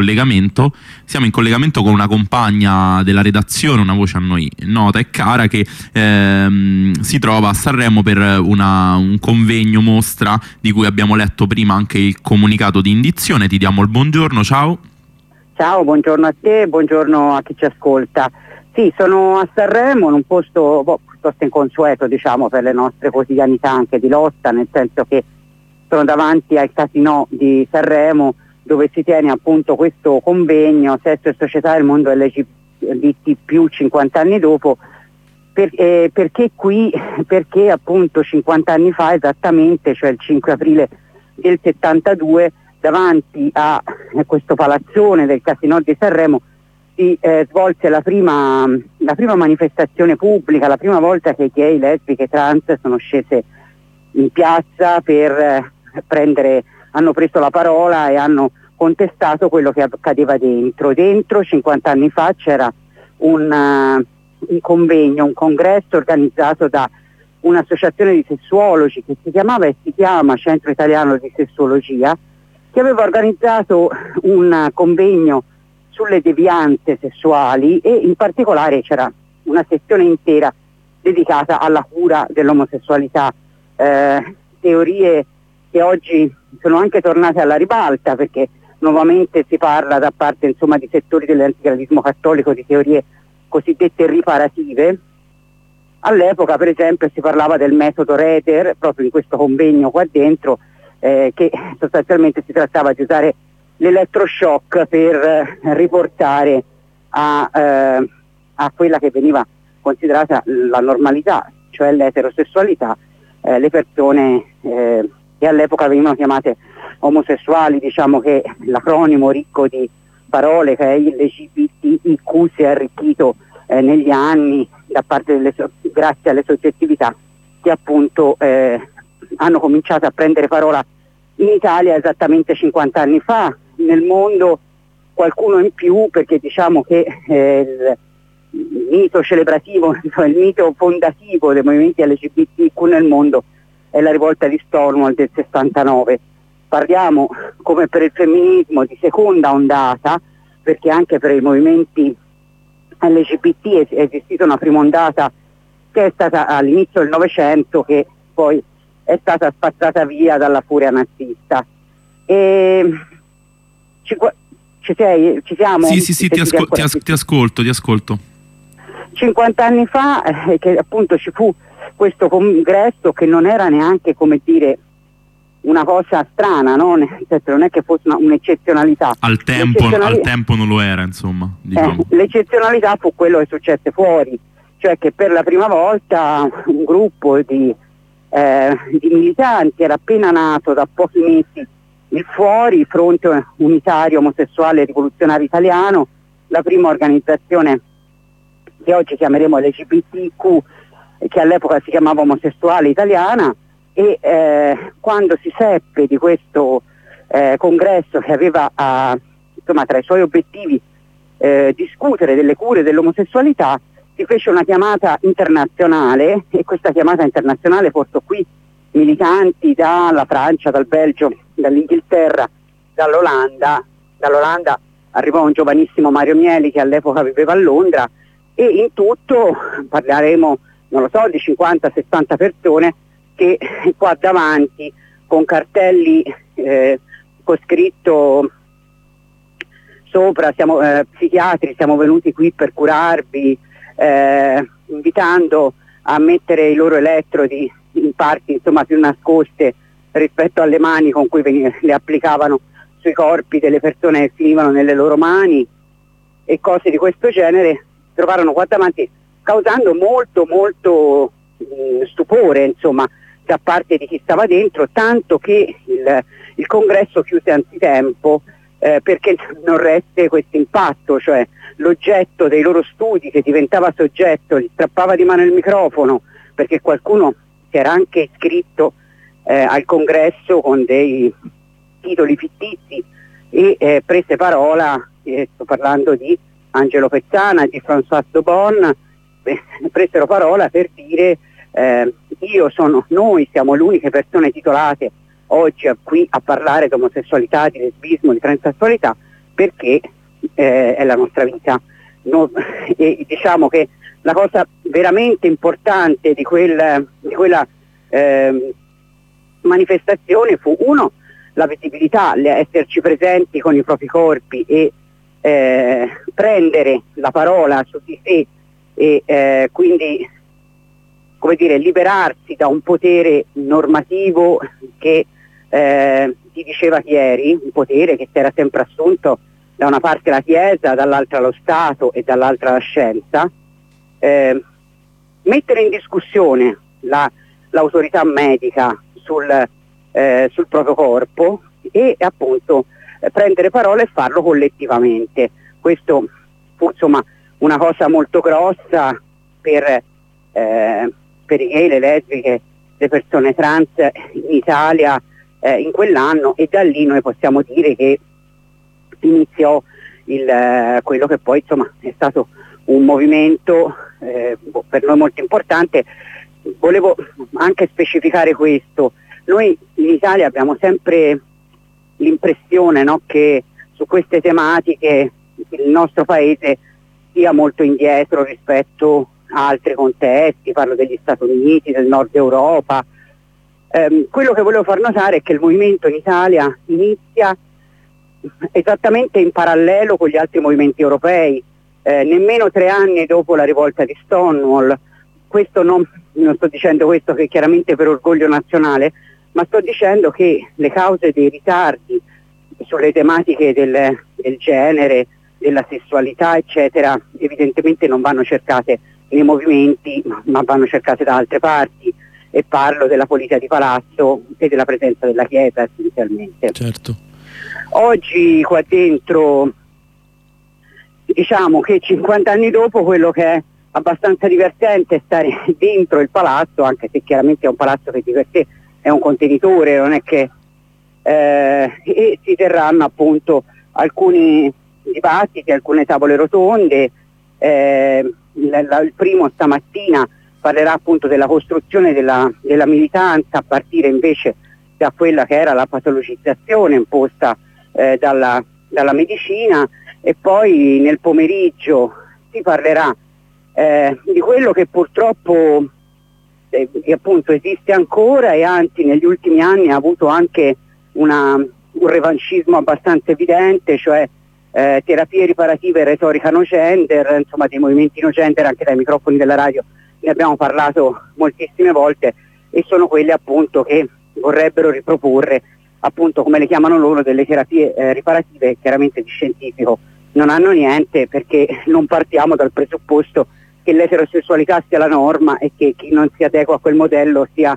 collegamento. Siamo in collegamento con una compagna della redazione, una voce a noi nota e cara, che si trova a Sanremo per un convegno mostra di cui abbiamo letto prima anche il comunicato di indizione. Ti diamo il buongiorno, ciao. Ciao, buongiorno a te, buongiorno a chi ci ascolta. Sì, sono a Sanremo, in un posto piuttosto inconsueto, diciamo, per le nostre quotidianità anche di lotta, nel senso che sono davanti al Casinò di Sanremo, dove si tiene appunto questo convegno Sesso e Società del mondo LGBT più 50 anni dopo. Perché qui? Perché appunto 50 anni fa esattamente, cioè il 5 aprile del 72, davanti a questo palazzone del Casinò di Sanremo si svolse la prima manifestazione pubblica, la prima volta che gay, lesbiche, trans sono scese in piazza per hanno preso la parola e hanno contestato quello che accadeva dentro. Dentro 50 anni fa c'era un convegno, un congresso organizzato da un'associazione di sessuologi che si chiamava e si chiama Centro Italiano di Sessuologia, che aveva organizzato un convegno sulle devianze sessuali e in particolare c'era una sezione intera dedicata alla cura dell'omosessualità, teorie che oggi sono anche tornate alla ribalta, perché nuovamente si parla da parte insomma di settori dell'anticlericalismo cattolico di teorie cosiddette riparative. All'epoca per esempio si parlava del metodo Reter proprio in questo convegno qua dentro, che sostanzialmente si trattava di usare l'elettroshock per riportare a quella che veniva considerata la normalità, cioè l'eterosessualità, le persone che all'epoca venivano chiamate omosessuali. Diciamo che l'acronimo ricco di parole che è LGBTIQ si è arricchito negli anni da parte grazie alle soggettività che appunto hanno cominciato a prendere parola in Italia esattamente 50 anni fa, nel mondo qualcuno in più, perché diciamo che il mito celebrativo, il mito fondativo dei movimenti LGBTQ nel mondo è la rivolta di Stonewall del 69. Parliamo, come per il femminismo, di seconda ondata, perché anche per i movimenti LGBT è esistita una prima ondata che è stata all'inizio del Novecento, che poi è stata spazzata via dalla furia nazista. Ci siamo? Sì, ti ascolto. 50 anni fa che appunto ci fu questo congresso che non era neanche, come dire, una cosa strana, no? Nel senso, non è che fosse un'eccezionalità. Al tempo non lo era, insomma. Diciamo. L'eccezionalità fu quello che successe fuori, cioè che per la prima volta un gruppo di militanti era appena nato da pochi mesi il Fuori, Fronte Unitario Omosessuale Rivoluzionario Italiano, la prima organizzazione che oggi chiameremo LGBTQ, che all'epoca si chiamava Omosessuale Italiana, e quando si seppe di questo congresso che aveva insomma tra i suoi obiettivi discutere delle cure dell'omosessualità, si fece una chiamata internazionale, e questa chiamata internazionale portò qui militanti dalla Francia, dal Belgio, dall'Inghilterra, dall'Olanda. Dall'Olanda arrivò un giovanissimo Mario Mieli che all'epoca viveva a Londra, e in tutto parleremo, non lo so, di 50-60 persone che qua davanti con cartelli con scritto sopra siamo psichiatri, siamo venuti qui per curarvi, invitando a mettere i loro elettrodi in parti insomma più nascoste rispetto alle mani con cui le applicavano sui corpi delle persone che finivano nelle loro mani, e cose di questo genere trovarono qua davanti, causando molto stupore insomma da parte di chi stava dentro, tanto che il congresso chiuse anzitempo perché non reste questo impatto, cioè l'oggetto dei loro studi che diventava soggetto, gli strappava di mano il microfono, perché qualcuno si era anche iscritto al congresso con dei titoli fittizi e prese parola, sto parlando di Angelo Pezzana, di François Dobon, presero parola per dire noi siamo le uniche persone titolate oggi qui a parlare di omosessualità, di lesbismo, di transessualità, perché è la nostra vita. E diciamo che la cosa veramente importante di quella manifestazione fu, uno, la visibilità, esserci presenti con i propri corpi e prendere la parola su di sé e quindi, come dire, liberarsi da un potere normativo che ti diceva chi eri, un potere che si era sempre assunto da una parte la Chiesa, dall'altra lo Stato e dall'altra la scienza. Mettere in discussione l'autorità medica sul proprio corpo e appunto prendere parola e farlo collettivamente. Questo fu insomma una cosa molto grossa per i gay, le lesbiche, le persone trans in Italia in quell'anno, e da lì noi possiamo dire che iniziò quello che poi insomma è stato un movimento per noi molto importante. Volevo anche specificare questo: noi in Italia abbiamo sempre l'impressione, no, che su queste tematiche il nostro paese sia molto indietro rispetto a altri contesti, parlo degli Stati Uniti, del Nord Europa. Quello che volevo far notare è che il movimento in Italia inizia esattamente in parallelo con gli altri movimenti europei, nemmeno 3 anni dopo la rivolta di Stonewall. Questo non sto dicendo questo che chiaramente per orgoglio nazionale, ma sto dicendo che le cause dei ritardi sulle tematiche del genere, della sessualità eccetera, evidentemente non vanno cercate nei movimenti, ma vanno cercate da altre parti, e parlo della politica di palazzo e della presenza della Chiesa essenzialmente. Certo. Oggi qua dentro, diciamo che 50 anni dopo, quello che è abbastanza divertente è stare dentro il palazzo, anche se chiaramente è un palazzo che di per sé è un contenitore, non è che e si terranno appunto alcuni dibattiti, alcune tavole rotonde. Il primo stamattina parlerà appunto della costruzione della militanza a partire invece da quella che era la patologizzazione imposta dalla medicina, e poi nel pomeriggio si parlerà di quello che purtroppo appunto esiste ancora, e anzi negli ultimi anni ha avuto anche un revanchismo abbastanza evidente, cioè terapie riparative e retorica no gender, insomma dei movimenti no gender. Anche dai microfoni della radio ne abbiamo parlato moltissime volte, e sono quelli appunto che vorrebbero riproporre, appunto come le chiamano loro, delle terapie riparative. Chiaramente di scientifico non hanno niente, perché non partiamo dal presupposto che l'eterosessualità sia la norma e che chi non si adegua a quel modello sia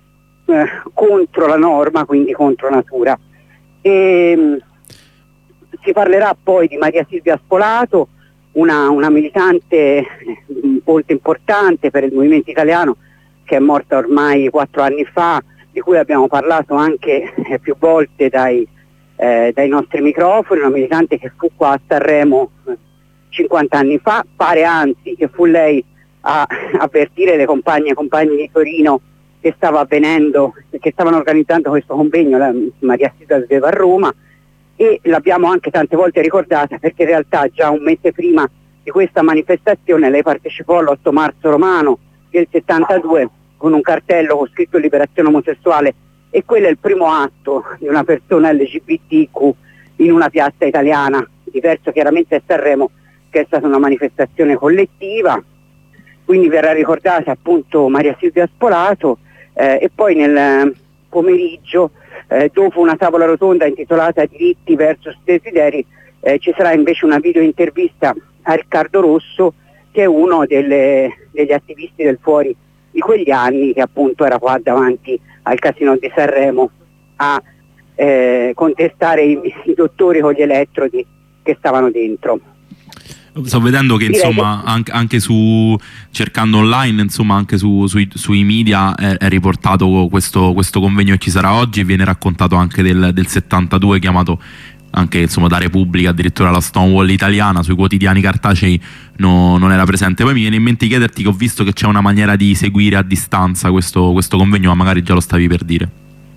contro la norma, quindi contro natura. Si parlerà poi di Maria Silvia Spolato, una militante molto importante per il movimento italiano, che è morta ormai 4 anni fa, di cui abbiamo parlato anche più volte dai nostri microfoni. Una militante che fu qua a Sanremo 50 anni fa, pare anzi che fu lei a avvertire le compagne e compagni di Torino che stava avvenendo, che stavano organizzando questo convegno. Maria Silvia viveva a Roma, e l'abbiamo anche tante volte ricordata, perché in realtà già un mese prima di questa manifestazione lei partecipò all'8 marzo romano del 72 con un cartello con scritto liberazione omosessuale, e quello è il primo atto di una persona LGBTQ in una piazza italiana, diverso chiaramente a Sanremo, che è stata una manifestazione collettiva. Quindi verrà ricordata appunto Maria Silvia Spolato, e poi nel pomeriggio, dopo una tavola rotonda intitolata Diritti versus Desideri, ci sarà invece una video intervista a Riccardo Rosso, che è uno degli attivisti del Fuori di quegli anni, che appunto era qua davanti al Casinò di Sanremo a contestare i dottori con gli elettrodi che stavano dentro. Sto vedendo che insomma anche cercando online, insomma anche sui media è riportato questo convegno che ci sarà oggi. Viene raccontato anche del 72, chiamato anche insomma da Repubblica, addirittura la Stonewall italiana. Sui quotidiani cartacei non era presente. Poi mi viene in mente di chiederti, che ho visto che c'è una maniera di seguire a distanza questo convegno, ma magari già lo stavi per dire.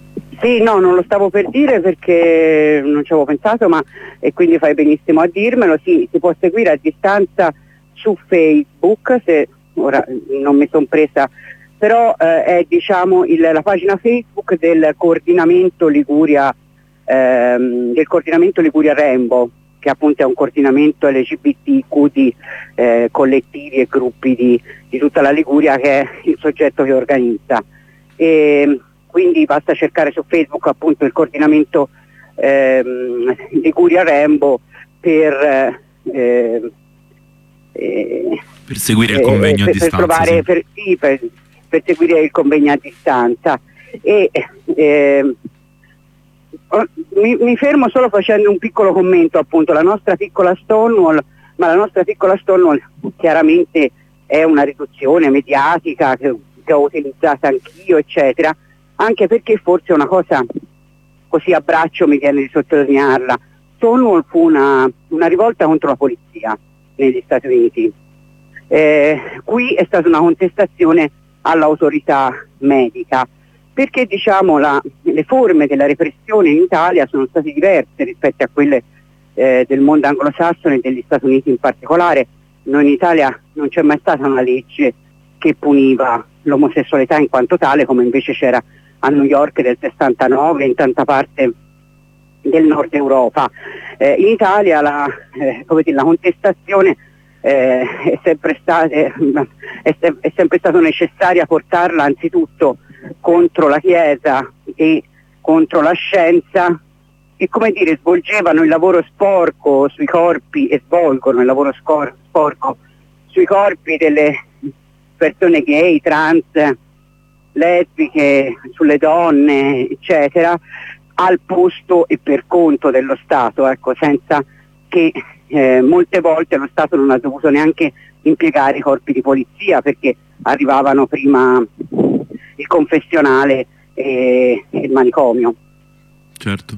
Sì, no, non lo stavo per dire perché non ci avevo pensato, e quindi fai benissimo a dirmelo. Sì, si può seguire a distanza su Facebook, se ora non mi sono presa, però è diciamo la pagina Facebook del coordinamento Liguria Rainbow, che appunto è un coordinamento LGBTQ di collettivi e gruppi di tutta la Liguria, che è il soggetto che organizza. E quindi basta cercare su Facebook appunto il coordinamento Liguria Rainbow per seguire il convegno a distanza. Per seguire il convegno a distanza. Mi fermo solo facendo un piccolo commento, appunto, la nostra piccola Stonewall chiaramente è una riduzione mediatica che ho utilizzato anch'io, eccetera, anche perché forse una cosa così a braccio mi viene di sottolinearla. Stonewall fu una rivolta contro la polizia negli Stati Uniti. Qui è stata una contestazione all'autorità medica, perché diciamo le forme della repressione in Italia sono state diverse rispetto a quelle del mondo anglosassone e degli Stati Uniti in particolare. Noi in Italia non c'è mai stata una legge che puniva l'omosessualità in quanto tale, come invece c'era a New York del 69 e in tanta parte del nord Europa. In Italia la contestazione è sempre stato necessaria portarla anzitutto contro la Chiesa e contro la scienza, che svolgevano il lavoro sporco sui corpi e svolgono il lavoro sporco sui corpi delle persone gay, trans, lesbiche, sulle donne, eccetera, al posto e per conto dello Stato, senza che molte volte lo Stato non ha dovuto neanche impiegare i corpi di polizia, perché arrivavano prima il confessionale e il manicomio. Certo.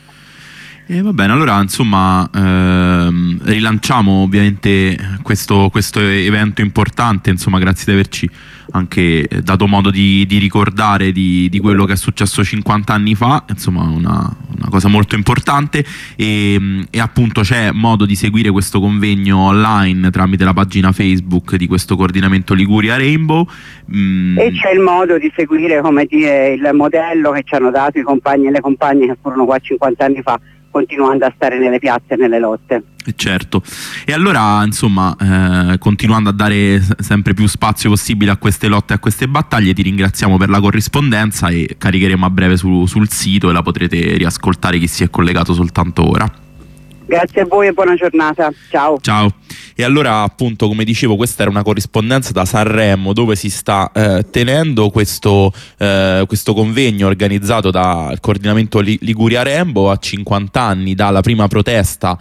E va bene, allora insomma rilanciamo ovviamente questo evento importante, insomma, grazie di averci anche dato modo di ricordare di quello che è successo 50 anni fa, insomma una cosa molto importante, e appunto c'è modo di seguire questo convegno online tramite la pagina Facebook di questo coordinamento Liguria Rainbow. E c'è il modo di seguire, come dire, il modello che ci hanno dato i compagni e le compagne che furono qua 50 anni fa, continuando a stare nelle piazze e nelle lotte. Certo. E allora insomma continuando a dare sempre più spazio possibile a queste lotte e a queste battaglie, ti ringraziamo per la corrispondenza e caricheremo a breve sul sito e la potrete riascoltare chi si è collegato soltanto ora. Grazie a voi e buona giornata. Ciao. Ciao. E allora appunto, come dicevo, questa era una corrispondenza da Sanremo, dove si sta tenendo questo convegno organizzato dal coordinamento Liguria Rainbow a 50 anni dalla prima protesta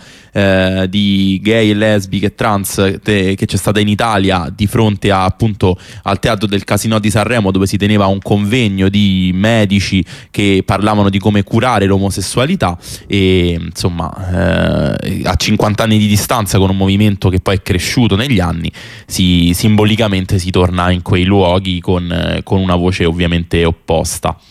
di gay, lesbiche e trans che c'è stata in Italia di fronte appunto al Teatro del Casinò di Sanremo, dove si teneva un convegno di medici che parlavano di come curare l'omosessualità. E insomma a 50 anni di distanza, con un movimento che poi è cresciuto negli anni, simbolicamente si torna in quei luoghi con una voce ovviamente opposta.